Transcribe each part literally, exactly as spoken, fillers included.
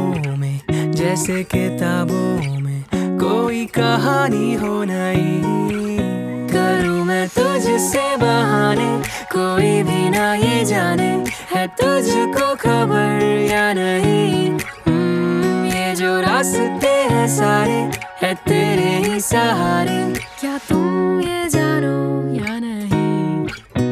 ख्वाबों में, जैसे किताबों में कोई कहानी हो नई। करूँ मैं तुझसे बहाने, कोई भी ना ये जाने है तुझको खबर या नहीं। हम्म, ये जो रास्ते हैं सारे है तेरे ही सहारे, क्या तुम ये जानो या नहीं।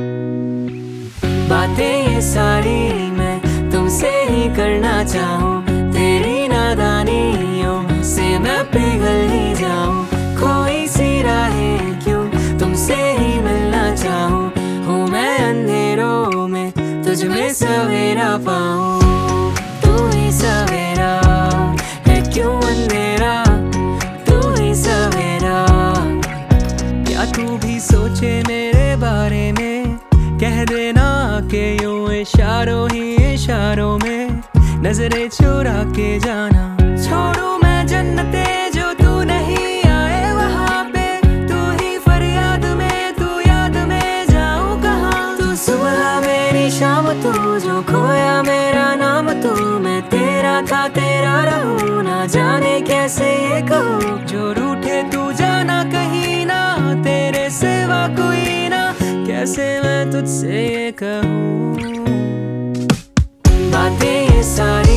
बातें ये सारी मैं तुमसे ही करना चाहूँ, तेरी नादानियों से मैं पिघल ही जाऊँ। कोई सी राहें क्यों तुमसे ही मिलना चाहूँ, हूँ मैं अंधेरों में तुझ में सवेरा पाऊँ। तू ही सवेरा है क्यों अंधेरा, तू ही सवेरा। क्या तू भी सोचे मेरे बारे में, कह देना कि यूं इशारों ही इशारों में नजरें चुरा के जाना। छोड़ू मैं जन्नते जो तू नहीं आए वहाँ पे, तू ही फरियाद में तू याद में जाऊँ कहाँ। तू सुबह मेरी शाम तू जो खोया मेरा नाम तू, मैं तेरा था तेरा रहूँ ना जाने कैसे ये कहूँ। जो रूठे तू जाना कहीं ना, तेरे सिवा कोई ना, कैसे मैं तुझसे ये कहूँ। बातें ये सारी